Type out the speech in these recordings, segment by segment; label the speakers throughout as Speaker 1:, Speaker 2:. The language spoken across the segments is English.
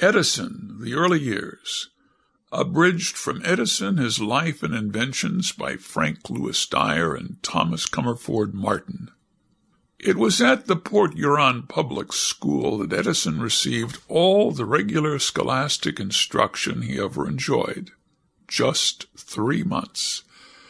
Speaker 1: Edison, the early years. Abridged from Edison, his life and inventions by Frank Lewis Dyer and Thomas Comerford Martin. It was at the Port Huron Public School that Edison received all the regular scholastic instruction he ever enjoyed. Just 3 months.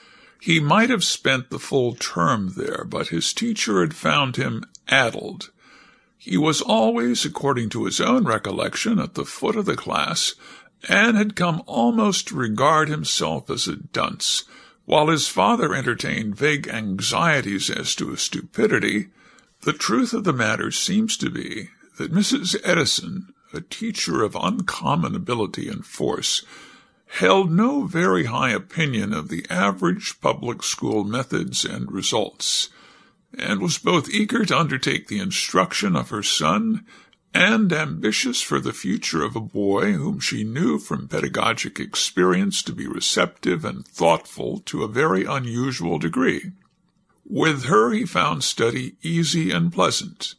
Speaker 1: He might have spent the full term there, but his teacher had found him addled. He was always, according to his own recollection, at the foot of the class, and had come almost to regard himself as a dunce. While his father entertained vague anxieties as to his stupidity, the truth of the matter seems to be that Mrs. Edison, a teacher of uncommon ability and force, held no very high opinion of the average public school methods and results, and was both eager to undertake the instruction of her son and ambitious for the future of a boy whom she knew from pedagogic experience to be receptive and thoughtful to a very unusual degree. With her he found study easy and pleasant.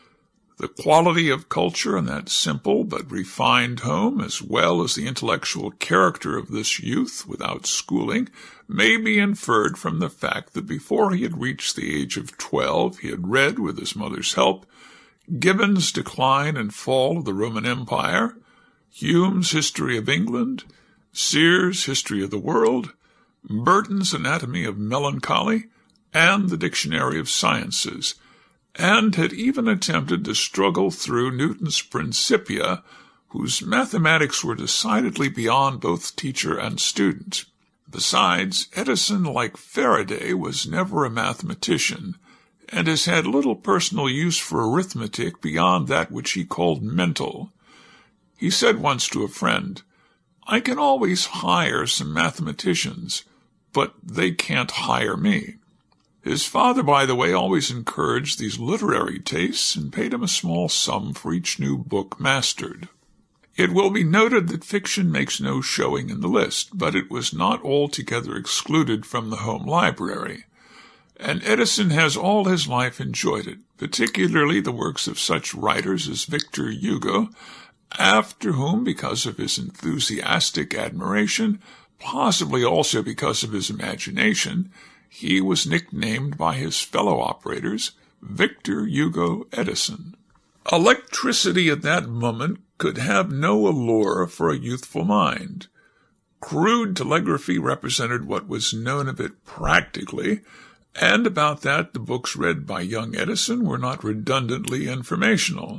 Speaker 1: The quality of culture in that simple but refined home, as well as the intellectual character of this youth without schooling, may be inferred from the fact that before he had reached the age of 12 he had read, with his mother's help, Gibbon's Decline and Fall of the Roman Empire, Hume's History of England, Sears' History of the World, Burton's Anatomy of Melancholy, and the Dictionary of Sciences, and had even attempted to struggle through Newton's Principia, whose mathematics were decidedly beyond both teacher and student. Besides, Edison, like Faraday, was never a mathematician, and has had little personal use for arithmetic beyond that which he called mental. He said once to a friend, "I can always hire some mathematicians, but they can't hire me." His father, by the way, always encouraged these literary tastes and paid him a small sum for each new book mastered. It will be noted that fiction makes no showing in the list, but it was not altogether excluded from the home library, and Edison has all his life enjoyed it, particularly the works of such writers as Victor Hugo, after whom, because of his enthusiastic admiration, possibly also because of his imagination, he was nicknamed by his fellow operators Victor Hugo Edison. Electricity at that moment could have no allure for a youthful mind. Crude telegraphy represented what was known of it practically, and about that the books read by young Edison were not redundantly informational.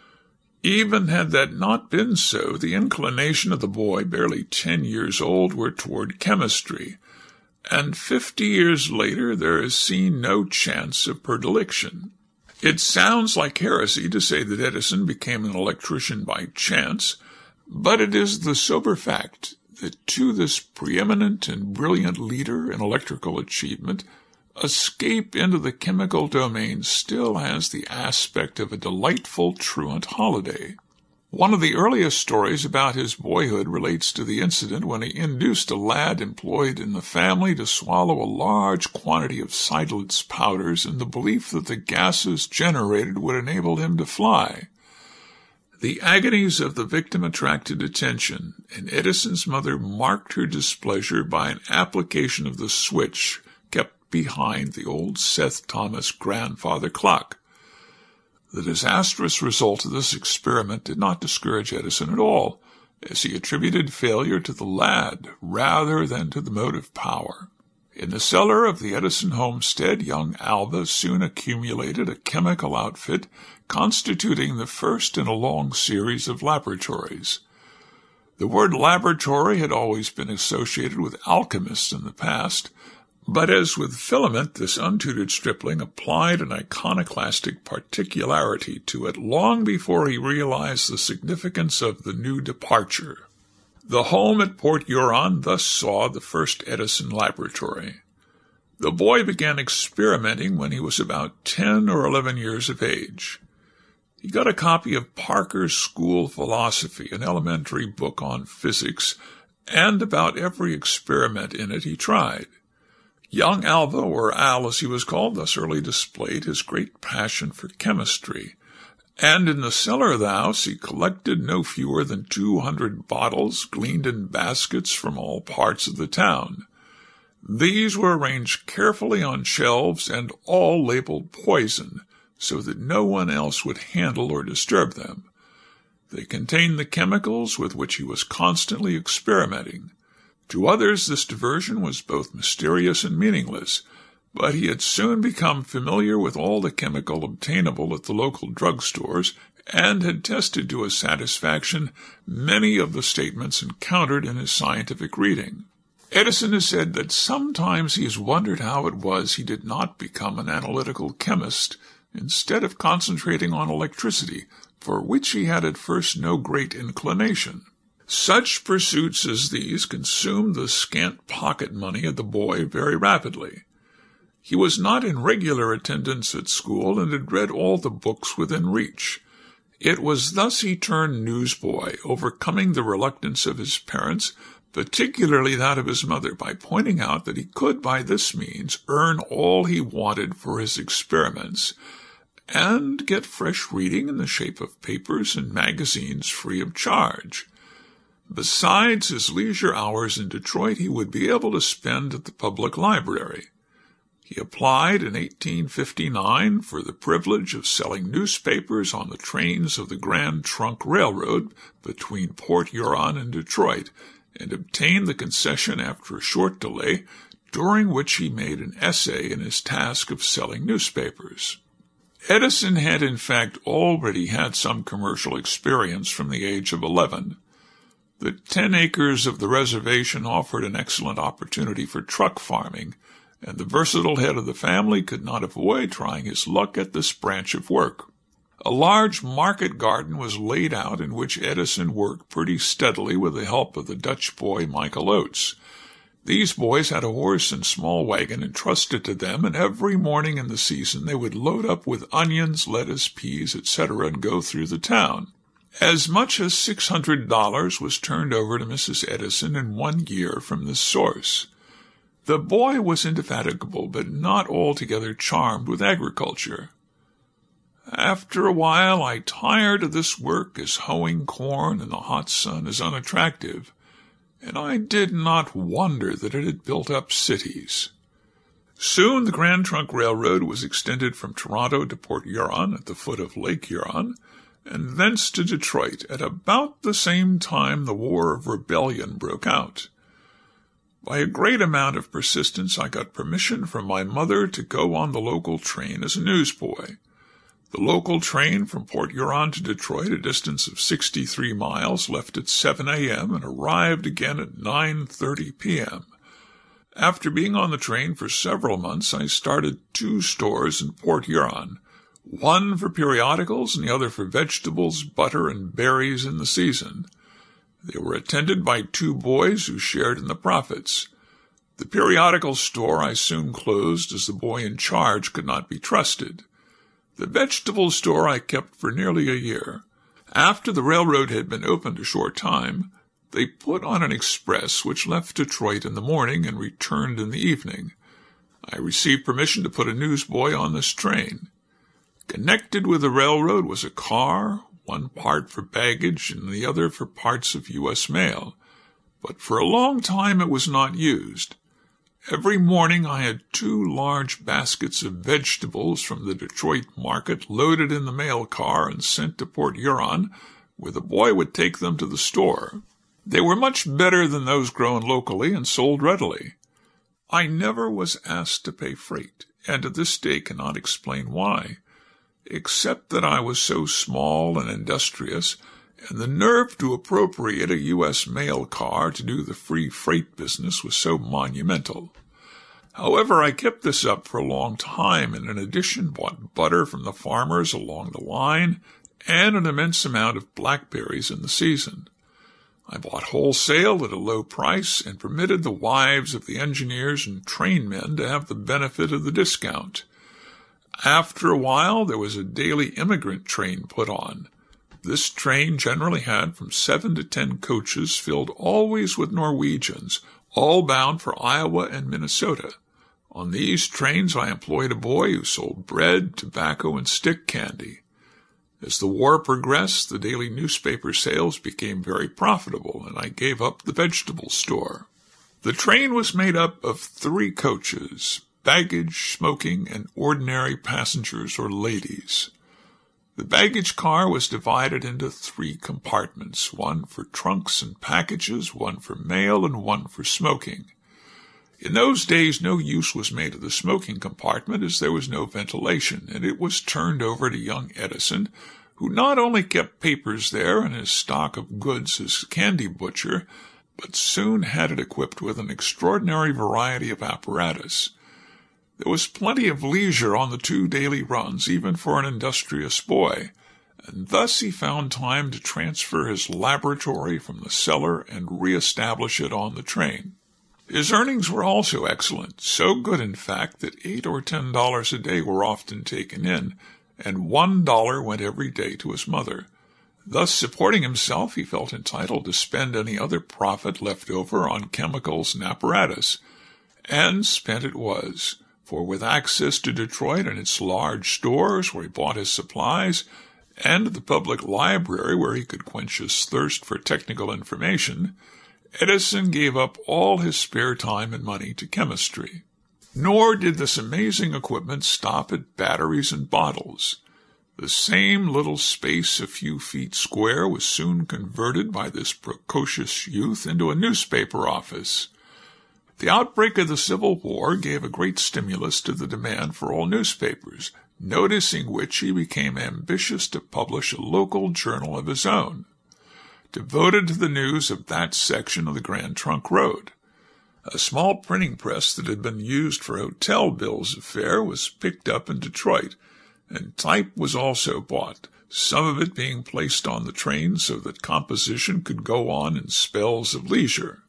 Speaker 1: Even had that not been so, the inclination of the boy, barely 10 years old, were toward chemistry, and 50 years later there is seen no chance of predilection. It sounds like heresy to say that Edison became an electrician by chance, but it is the sober fact that to this preeminent and brilliant leader in electrical achievement, escape into the chemical domain still has the aspect of a delightful truant holiday. One of the earliest stories about his boyhood relates to the incident when he induced a lad employed in the family to swallow a large quantity of Seidlitz powders in the belief that the gases generated would enable him to fly. The agonies of the victim attracted attention, and Edison's mother marked her displeasure by an application of the switch kept behind the old Seth Thomas grandfather clock. The disastrous result of this experiment did not discourage Edison at all, as he attributed failure to the lad rather than to the motive power. In the cellar of the Edison homestead, young Alva soon accumulated a chemical outfit constituting the first in a long series of laboratories. The word laboratory had always been associated with alchemists in the past, but as with Filament, this untutored stripling applied an iconoclastic particularity to it long before he realized the significance of the new departure. The home at Port Huron thus saw the first Edison laboratory. The boy began experimenting when he was about 10 or 11 years of age. He got a copy of Parker's School Philosophy, an elementary book on physics, and about every experiment in it he tried. Young Alva, or Al as he was called, thus early displayed his great passion for chemistry, And in the cellar of the house he collected no fewer than 200 bottles gleaned in baskets from all parts of the town. These were arranged carefully on shelves and all labeled poison, so that no one else would handle or disturb them. They contained the chemicals with which he was constantly experimenting. To others this diversion was both mysterious and meaningless, but he had soon become familiar with all the chemical obtainable at the local drugstores and had tested to his satisfaction many of the statements encountered in his scientific reading. Edison has said that sometimes he has wondered how it was he did not become an analytical chemist instead of concentrating on electricity, for which he had at first no great inclination. Such pursuits as these consumed the scant pocket money of the boy very rapidly. He was not in regular attendance at school and had read all the books within reach. It was thus he turned newsboy, overcoming the reluctance of his parents, particularly that of his mother, by pointing out that he could by this means earn all he wanted for his experiments, and get fresh reading in the shape of papers and magazines free of charge. Besides his leisure hours in Detroit, he would be able to spend at the public library. He applied in 1859 for the privilege of selling newspapers on the trains of the Grand Trunk Railroad between Port Huron and Detroit, and obtained the concession after a short delay, during which he made an essay in his task of selling newspapers. Edison had in fact already had some commercial experience from the age of 11. The 10 acres of the reservation offered an excellent opportunity for truck farming, and the versatile head of the family could not avoid trying his luck at this branch of work. A large market garden was laid out in which Edison worked pretty steadily with the help of the Dutch boy Michael Oates. These boys had a horse and small wagon entrusted to them, and every morning in the season they would load up with onions, lettuce, peas, etc., and go through the town. As much as $600 was turned over to Mrs. Edison in 1 year from this source. The boy was indefatigable, but not altogether charmed with agriculture. After a while I tired of this work, as hoeing corn in the hot sun is unattractive, and I did not wonder that it had built up cities. Soon the Grand Trunk Railroad was extended from Toronto to Port Huron at the foot of Lake Huron, and thence to Detroit. At about the same time the War of Rebellion broke out. By a great amount of persistence I got permission from my mother to go on the local train as a newsboy. The local train from Port Huron to Detroit, a distance of 63 miles, left at 7 a.m. and arrived again at 9:30 p.m. After being on the train for several months, I started 2 stores in Port Huron, one for periodicals and the other for vegetables, butter, and berries in the season. They were attended by 2 boys who shared in the profits. The periodical store I soon closed, as the boy in charge could not be trusted. The vegetable store I kept for nearly a year. After the railroad had been opened a short time, they put on an express which left Detroit in the morning and returned in the evening. I received permission to put a newsboy on this train. Connected with the railroad was a car, one part for baggage and the other for parts of U.S. mail, but for a long time it was not used. Every morning I had 2 large baskets of vegetables from the Detroit market loaded in the mail car and sent to Port Huron, where the boy would take them to the store. They were much better than those grown locally and sold readily. I never was asked to pay freight, and to this day cannot explain why, except that I was so small and industrious, and the nerve to appropriate a U.S. mail car to do the free freight business was so monumental. However, I kept this up for a long time, and in addition bought butter from the farmers along the line and an immense amount of blackberries in the season. I bought wholesale at a low price and permitted the wives of the engineers and trainmen to have the benefit of the discount. After a while there was a daily immigrant train put on. This train generally had from 7 to 10 coaches filled always with Norwegians, all bound for Iowa and Minnesota. On these trains I employed a boy who sold bread, tobacco, and stick candy. As the war progressed, the daily newspaper sales became very profitable, and I gave up the vegetable store. The train was made up of 3 coaches, baggage, smoking, and ordinary passengers or ladies. The baggage car was divided into 3 compartments, one for trunks and packages, one for mail, and one for smoking. In those days, no use was made of the smoking compartment, as there was no ventilation, and it was turned over to young Edison, who not only kept papers there and his stock of goods as candy butcher, but soon had it equipped with an extraordinary variety of apparatus. There was plenty of leisure on the 2 daily runs, even for an industrious boy, and thus he found time to transfer his laboratory from the cellar and re-establish it on the train. His earnings were also excellent, so good, in fact, that $8 or $10 a day were often taken in, and $1 went every day to his mother. Thus, supporting himself, he felt entitled to spend any other profit left over on chemicals and apparatus. And spent it was, for with access to Detroit and its large stores where he bought his supplies, and the public library where he could quench his thirst for technical information, Edison gave up all his spare time and money to chemistry. Nor did this amazing equipment stop at batteries and bottles. The same little space a few feet square was soon converted by this precocious youth into a newspaper office. The outbreak of the Civil War gave a great stimulus to the demand for all newspapers, noticing which he became ambitious to publish a local journal of his own, devoted to the news of that section of the Grand Trunk Road. A small printing press that had been used for hotel bills of fare was picked up in Detroit, and type was also bought, some of it being placed on the train so that composition could go on in spells of leisure.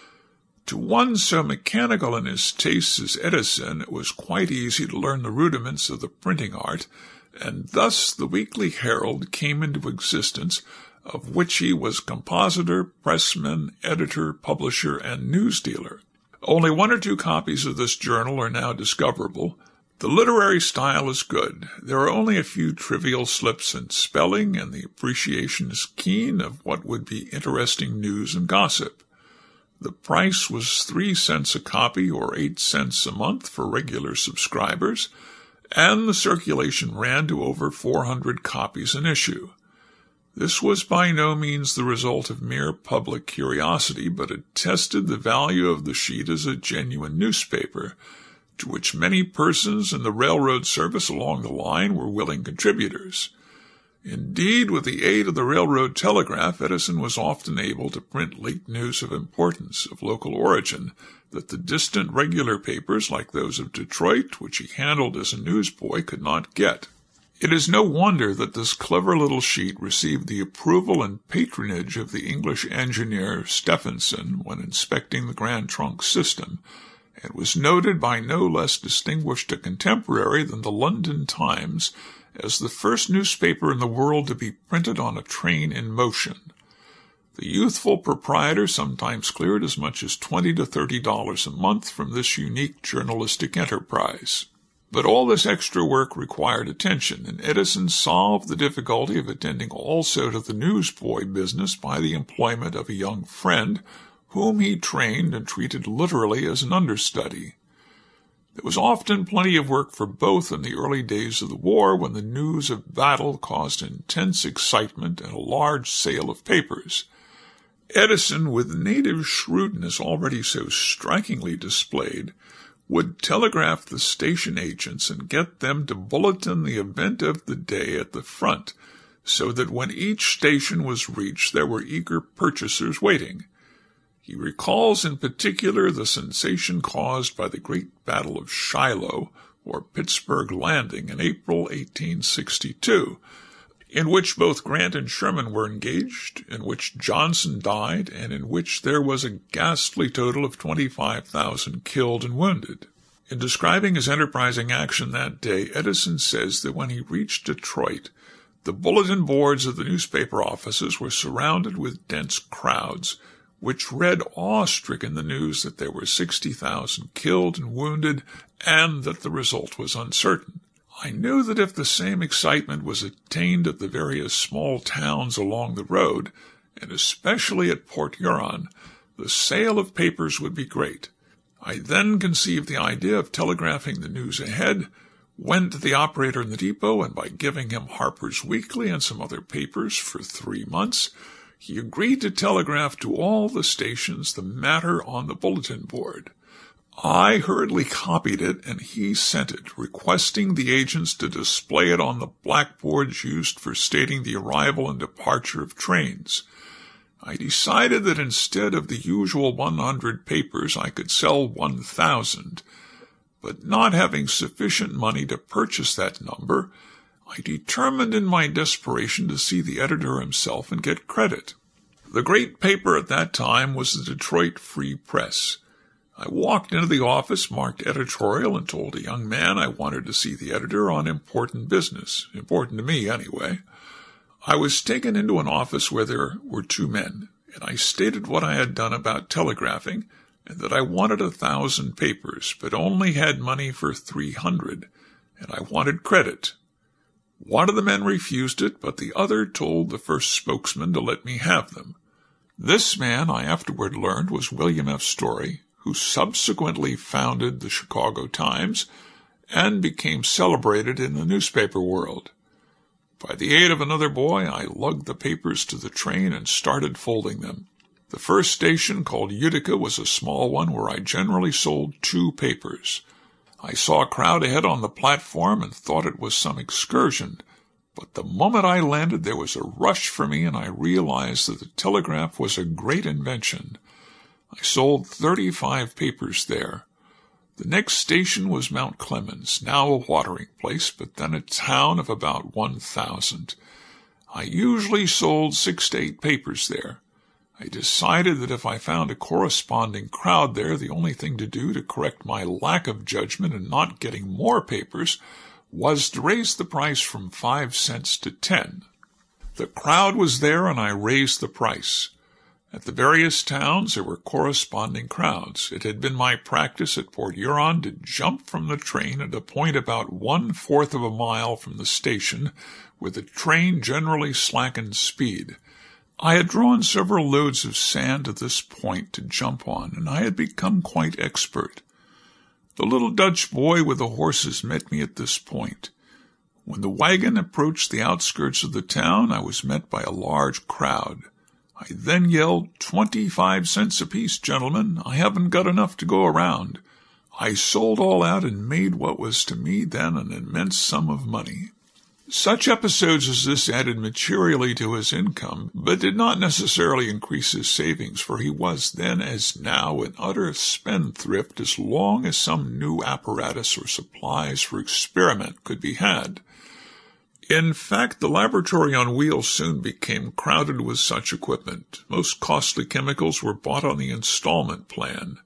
Speaker 1: To one so mechanical in his tastes as Edison, it was quite easy to learn the rudiments of the printing art, and thus the Weekly Herald came into existence, of which he was compositor, pressman, editor, publisher, and news dealer. Only 1 or 2 copies of this journal are now discoverable. The literary style is good. There are only a few trivial slips in spelling, and the appreciation is keen of what would be interesting news and gossip. The price was 3 cents a copy or 8 cents a month for regular subscribers, and the circulation ran to over 400 copies an issue. This was by no means the result of mere public curiosity, but attested the value of the sheet as a genuine newspaper, to which many persons in the railroad service along the line were willing contributors. Indeed, with the aid of the railroad telegraph, Edison was often able to print late news of importance, of local origin, that the distant regular papers, like those of Detroit, which he handled as a newsboy, could not get. It is no wonder that this clever little sheet received the approval and patronage of the English engineer Stephenson when inspecting the Grand Trunk system, and was noted by no less distinguished a contemporary than the London Times as the first newspaper in the world to be printed on a train in motion. The youthful proprietor sometimes cleared as much as $20 to $30 a month from this unique journalistic enterprise. But all this extra work required attention, and Edison solved the difficulty of attending also to the newsboy business by the employment of a young friend, whom he trained and treated literally as an understudy. There was often plenty of work for both in the early days of the war, when the news of battle caused intense excitement and a large sale of papers. Edison, with native shrewdness already so strikingly displayed, would telegraph the station agents and get them to bulletin the event of the day at the front, so that when each station was reached there were eager purchasers waiting. He recalls in particular the sensation caused by the great Battle of Shiloh, or Pittsburgh Landing, in April 1862, in which both Grant and Sherman were engaged, in which Johnson died, and in which there was a ghastly total of 25,000 killed and wounded. In describing his enterprising action that day, Edison says that when he reached Detroit, the bulletin boards of the newspaper offices were surrounded with dense crowds, which read awe-stricken the news that there were 60,000 killed and wounded, and that the result was uncertain. I knew that if the same excitement was attained at the various small towns along the road, and especially at Port Huron, the sale of papers would be great. I then conceived the idea of telegraphing the news ahead, went to the operator in the depot, and by giving him Harper's Weekly and some other papers for 3 months, he agreed to telegraph to all the stations the matter on the bulletin board. I hurriedly copied it, and he sent it, requesting the agents to display it on the blackboards used for stating the arrival and departure of trains. I decided that instead of the usual 100 papers, I could sell 1,000, but not having sufficient money to purchase that number, I determined in my desperation to see the editor himself and get credit. The great paper at that time was the Detroit Free Press. I walked into the office, marked editorial, and told a young man I wanted to see the editor on important business, important to me anyway. I was taken into an office where there were 2 men, and I stated what I had done about telegraphing, and that I wanted 1,000 papers, but only had money for 300, and I wanted credit. One of the men refused it, but the other told the first spokesman to let me have them. This man, I afterward learned, was William F. Story, who subsequently founded the Chicago Times and became celebrated in the newspaper world. By the aid of another boy, I lugged the papers to the train and started folding them. The first station, called Utica, was a small one where I generally sold 2 papers. I saw a crowd ahead on the platform and thought it was some excursion, but the moment I landed there was a rush for me, and I realized that the telegraph was a great invention. I sold 35 papers there. The next station was Mount Clemens, now a watering place, but then a town of about 1,000. I usually sold 6 to 8 papers there. I decided that if I found a corresponding crowd there, the only thing to do to correct my lack of judgment in not getting more papers was to raise the price from 5 cents to 10. The crowd was there, and I raised the price. At the various towns there were corresponding crowds. It had been my practice at Port Huron to jump from the train at a point about 1/4 of a mile from the station, where the train generally slackened speed. I had drawn several loads of sand at this point to jump on, and I had become quite expert. The little Dutch boy with the horses met me at this point. When the wagon approached the outskirts of the town, I was met by a large crowd. I then yelled, 25 cents apiece, gentlemen. I haven't got enough to go around. I sold all out and made what was to me then an immense sum of money. Such episodes as this added materially to his income, but did not necessarily increase his savings, for he was then, as now, an utter spendthrift as long as some new apparatus or supplies for experiment could be had. In fact, the laboratory on wheels soon became crowded with such equipment. Most costly chemicals were bought on the installment plan.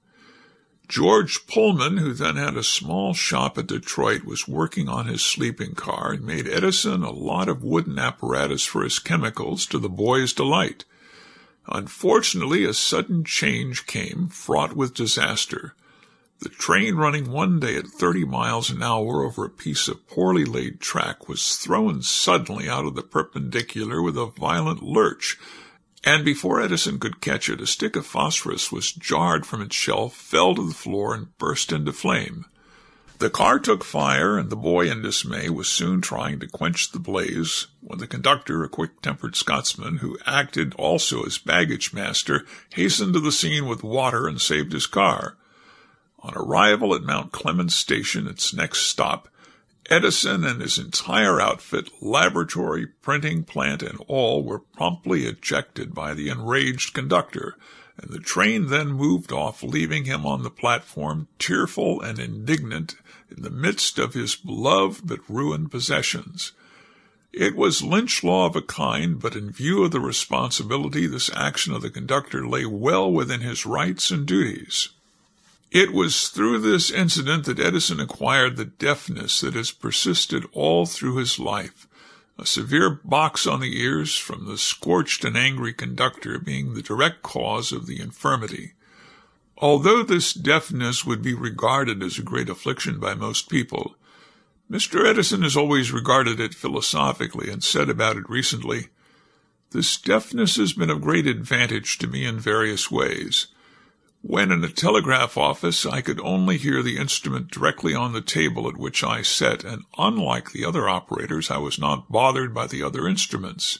Speaker 1: George Pullman, who then had a small shop at Detroit, was working on his sleeping car and made Edison a lot of wooden apparatus for his chemicals, to the boys' delight. Unfortunately, a sudden change came, fraught with disaster. The train, running one day at 30 miles an hour over a piece of poorly laid track, was thrown suddenly out of the perpendicular with a violent lurch, and before Edison could catch it, a stick of phosphorus was jarred from its shelf, fell to the floor, and burst into flame. The car took fire, and the boy, in dismay, was soon trying to quench the blaze, when the conductor, a quick-tempered Scotsman, who acted also as baggage master, hastened to the scene with water and saved his car. On arrival at Mount Clemens Station, its next stop, Edison and his entire outfit, laboratory, printing plant, and all, were promptly ejected by the enraged conductor, and the train then moved off, leaving him on the platform, tearful and indignant, in the midst of his beloved but ruined possessions. It was lynch law of a kind, but in view of the responsibility, this action of the conductor lay well within his rights and duties. It was through this incident that Edison acquired the deafness that has persisted all through his life, a severe box on the ears from the scorched and angry conductor being the direct cause of the infirmity. Although this deafness would be regarded as a great affliction by most people, Mr. Edison has always regarded it philosophically and said about it recently, "This deafness has been of great advantage to me in various ways. When in a telegraph office, I could only hear the instrument directly on the table at which I sat, and unlike the other operators, I was not bothered by the other instruments.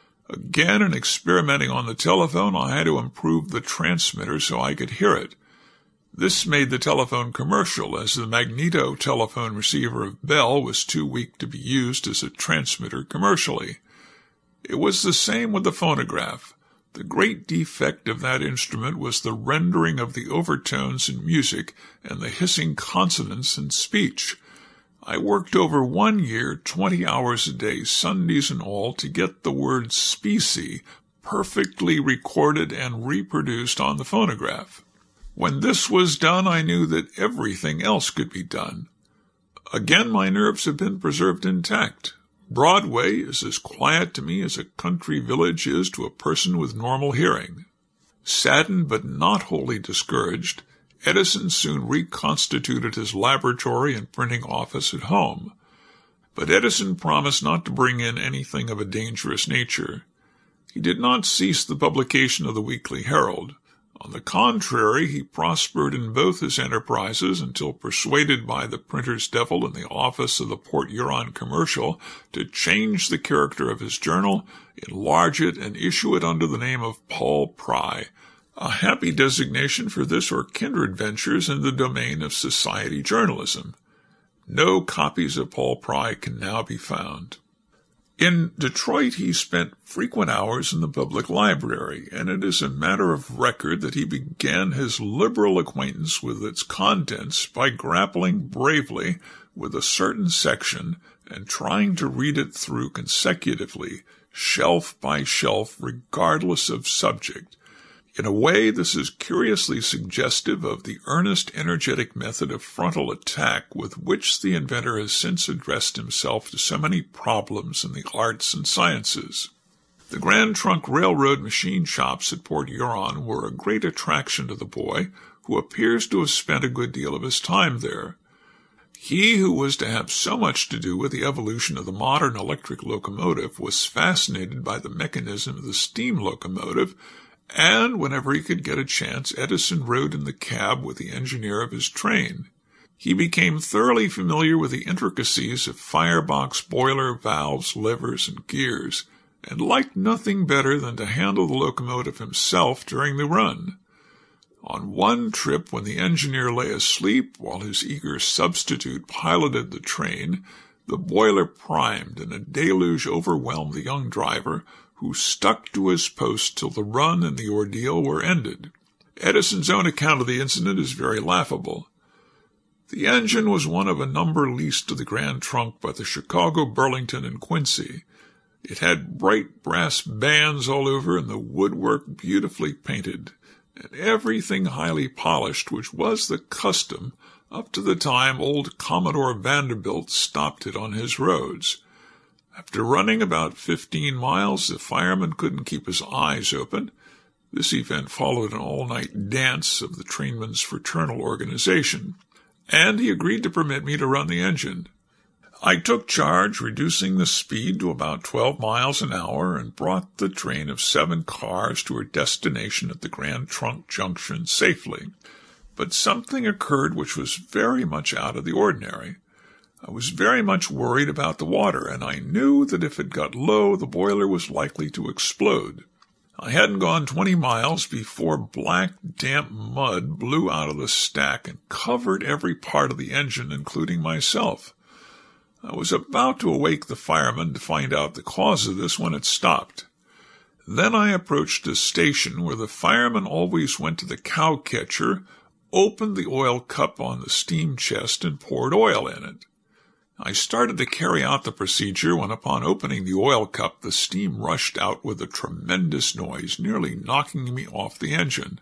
Speaker 1: Again, in experimenting on the telephone, I had to improve the transmitter so I could hear it. This made the telephone commercial, as the magneto telephone receiver of Bell was too weak to be used as a transmitter commercially. It was the same with the phonograph. The great defect of that instrument was the rendering of the overtones in music and the hissing consonants in speech. I worked over 1 year, 20 hours a day, Sundays and all, to get the word specie perfectly recorded and reproduced on the phonograph. When this was done, I knew that everything else could be done. Again, my nerves have been preserved intact. Broadway is as quiet to me as a country village is to a person with normal hearing." Saddened but not wholly discouraged, Edison soon reconstituted his laboratory and printing office at home. But Edison promised not to bring in anything of a dangerous nature. He did not cease the publication of the Weekly Herald. On the contrary, he prospered in both his enterprises until persuaded by the printer's devil in the office of the Port Huron Commercial to change the character of his journal, enlarge it, and issue it under the name of Paul Pry, a happy designation for this or kindred ventures in the domain of society journalism. No copies of Paul Pry can now be found. In Detroit, he spent frequent hours in the public library, and it is a matter of record that he began his liberal acquaintance with its contents by grappling bravely with a certain section and trying to read it through consecutively, shelf by shelf, regardless of subject. In a way, this is curiously suggestive of the earnest, energetic method of frontal attack with which the inventor has since addressed himself to so many problems in the arts and sciences. The Grand Trunk Railroad machine shops at Port Huron were a great attraction to the boy, who appears to have spent a good deal of his time there. He who was to have so much to do with the evolution of the modern electric locomotive was fascinated by the mechanism of the steam locomotive, and whenever he could get a chance, Edison rode in the cab with the engineer of his train. He became thoroughly familiar with the intricacies of firebox, boiler, valves, levers, and gears, and liked nothing better than to handle the locomotive himself during the run. On one trip, when the engineer lay asleep while his eager substitute piloted the train, the boiler primed and a deluge overwhelmed the young driver, who stuck to his post till the run and the ordeal were ended. Edison's own account of the incident is very laughable. The engine was one of a number leased to the Grand Trunk by the Chicago, Burlington, and Quincy. It had bright brass bands all over and the woodwork beautifully painted, and everything highly polished, which was the custom up to the time old Commodore Vanderbilt stopped it on his roads. After running about 15 miles, the fireman couldn't keep his eyes open. This event followed an all-night dance of the trainmen's fraternal organization, and he agreed to permit me to run the engine. I took charge, reducing the speed to about 12 miles an hour, and brought the train of 7 cars to her destination at the Grand Trunk Junction safely. But something occurred which was very much out of the ordinary. I was very much worried about the water, and I knew that if it got low, the boiler was likely to explode. I hadn't gone 20 miles before black, damp mud blew out of the stack and covered every part of the engine, including myself. I was about to awake the fireman to find out the cause of this when it stopped. Then I approached a station where the fireman always went to the cow-catcher, opened the oil cup on the steam chest, and poured oil in it. I started to carry out the procedure when, upon opening the oil cup, the steam rushed out with a tremendous noise, nearly knocking me off the engine.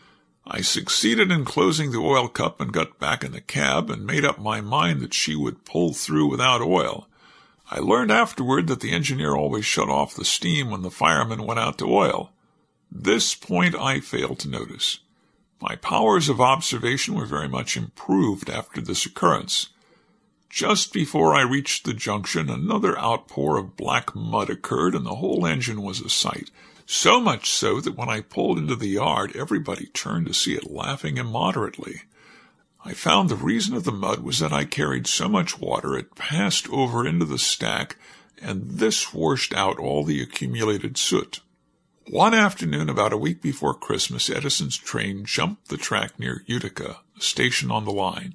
Speaker 1: I succeeded in closing the oil cup and got back in the cab and made up my mind that she would pull through without oil. I learned afterward that the engineer always shut off the steam when the fireman went out to oil. This point I failed to notice. My powers of observation were very much improved after this occurrence. Just before I reached the junction, another outpour of black mud occurred, and the whole engine was a sight. So much so that when I pulled into the yard, everybody turned to see it, laughing immoderately. I found the reason of the mud was that I carried so much water it passed over into the stack, and this washed out all the accumulated soot. One afternoon, about a week before Christmas, Edison's train jumped the track near Utica, a station on the line.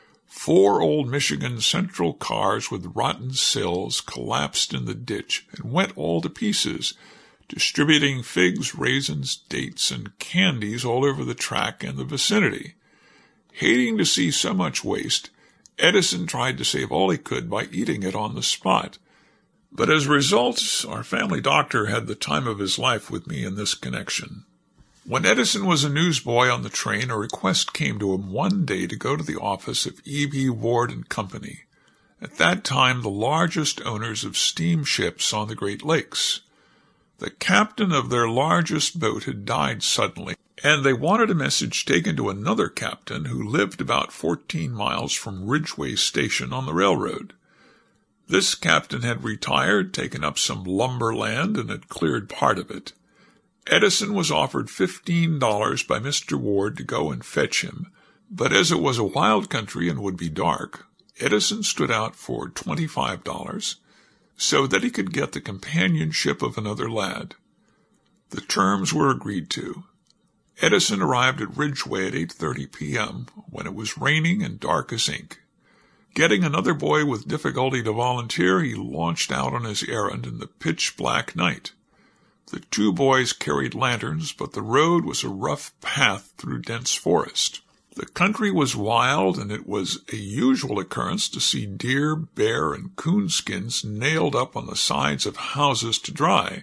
Speaker 1: 4 old Michigan Central cars with rotten sills collapsed in the ditch and went all to pieces, distributing figs, raisins, dates, and candies all over the track and the vicinity. Hating to see so much waste, Edison tried to save all he could by eating it on the spot. But as a result, our family doctor had the time of his life with me in this connection. When Edison was a newsboy on the train, a request came to him one day to go to the office of E.B. Ward & Company, at that time the largest owners of steamships on the Great Lakes. The captain of their largest boat had died suddenly, and they wanted a message taken to another captain who lived about 14 miles from Ridgeway Station on the railroad. This captain had retired, taken up some lumber land, and had cleared part of it. Edison was offered $15 by Mr. Ward to go and fetch him, but as it was a wild country and would be dark, Edison stood out for $25, so that he could get the companionship of another lad. The terms were agreed to. Edison arrived at Ridgeway at 8:30 p.m., when it was raining and dark as ink. Getting another boy with difficulty to volunteer, he launched out on his errand in the pitch-black night. The 2 boys carried lanterns, but the road was a rough path through dense forest. The country was wild, and it was a usual occurrence to see deer, bear, and coonskins nailed up on the sides of houses to dry.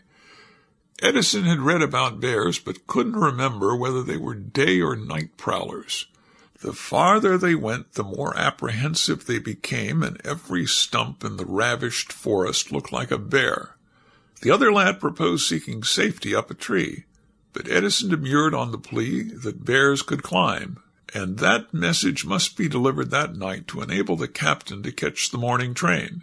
Speaker 1: Edison had read about bears, but couldn't remember whether they were day or night prowlers. The farther they went, the more apprehensive they became, and every stump in the ravished forest looked like a bear. The other lad proposed seeking safety up a tree, but Edison demurred on the plea that bears could climb, and that message must be delivered that night to enable the captain to catch the morning train.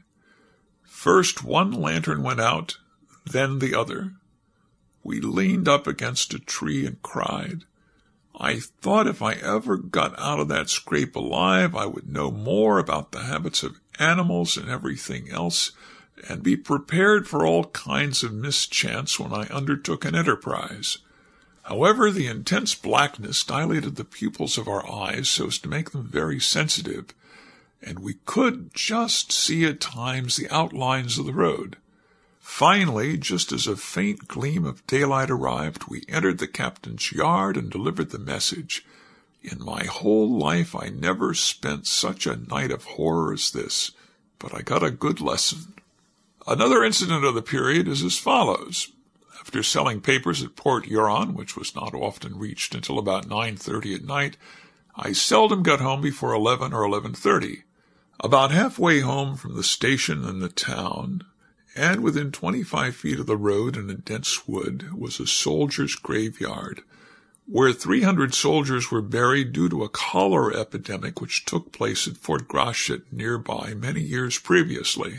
Speaker 1: First one lantern went out, then the other. We leaned up against a tree and cried. I thought if I ever got out of that scrape alive, I would know more about the habits of animals and everything else, and be prepared for all kinds of mischance when I undertook an enterprise. However, the intense blackness dilated the pupils of our eyes so as to make them very sensitive, and we could just see at times the outlines of the road. Finally, just as a faint gleam of daylight arrived, we entered the captain's yard and delivered the message. In my whole life I never spent such a night of horror as this, but I got a good lesson. Another incident of the period is as follows. After selling papers at Port Huron, which was not often reached until about 9:30 at night, I seldom got home before 11 or 11:30. About halfway home from the station in the town, and within 25 feet of the road in a dense wood, was a soldier's graveyard, where 300 soldiers were buried due to a cholera epidemic which took place at Fort Gratiot nearby many years previously.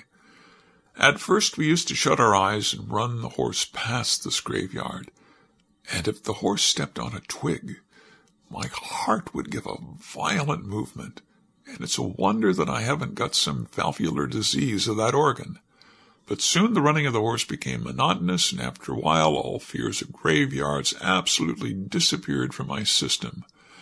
Speaker 1: At first we used to shut our eyes and run the horse past this graveyard, and if the horse stepped on a twig, my heart would give a violent movement, and it's a wonder that I haven't got some valvular disease of that organ. But soon the running of the horse became monotonous, and after a while all fears of graveyards absolutely disappeared from my system.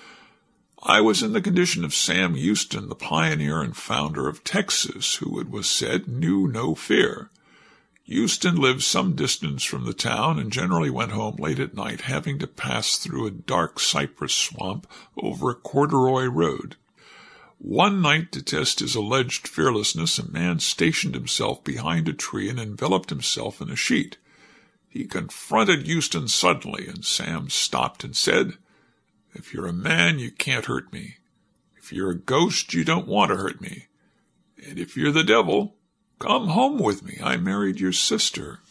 Speaker 1: I was in the condition of Sam Houston, the pioneer and founder of Texas, who, it was said, knew no fear. Houston lived some distance from the town and generally went home late at night, having to pass through a dark cypress swamp over a corduroy road. One night, to test his alleged fearlessness, a man stationed himself behind a tree and enveloped himself in a sheet. He confronted Houston suddenly, and Sam stopped and said, "If you're a man, you can't hurt me. If you're a ghost, you don't want to hurt me. And if you're the devil, come home with me. I married your sister."